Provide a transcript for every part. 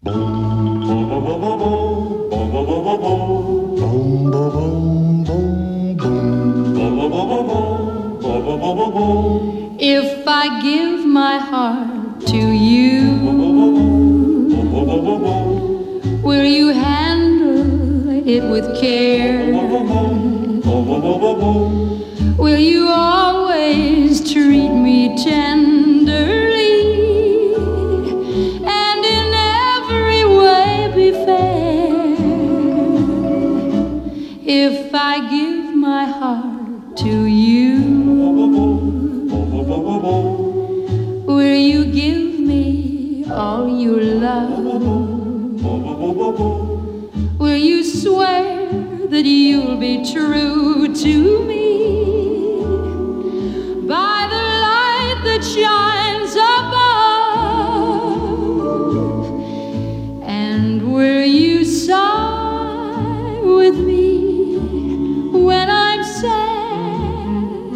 If I give my heart to you, will you handle it with care? Will you always treat me tenderly and in every way be fair? If I give my heart to you, will you give me all you love? Will you swear that you'll be true to me by the light that shines above? And will you sigh with me when I'm sad?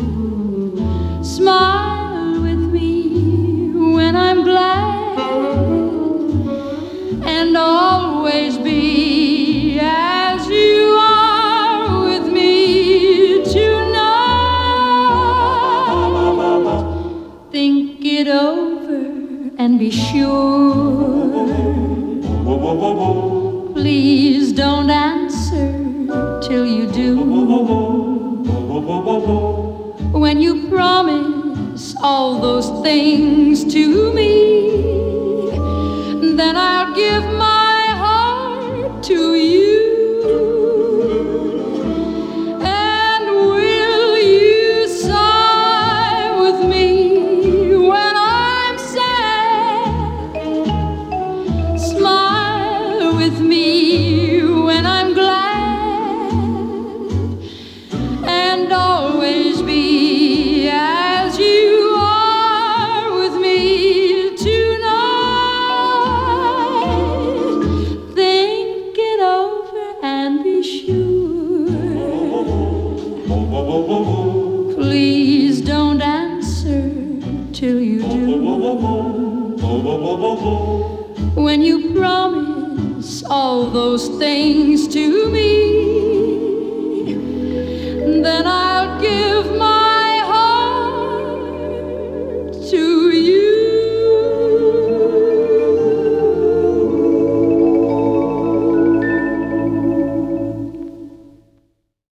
Smile with me when I'm glad, and always be as you are with me tonight. Think it over and be sure. Please don't answer till you do. When you promise all those things to me, then I'll give my heart to you. And will you sigh with me when I'm sad? Smile with me when I'm glad, and always be as you are with me tonight. Think it over and be sure. Please don't answer till you do. When you promise all those things to me, then I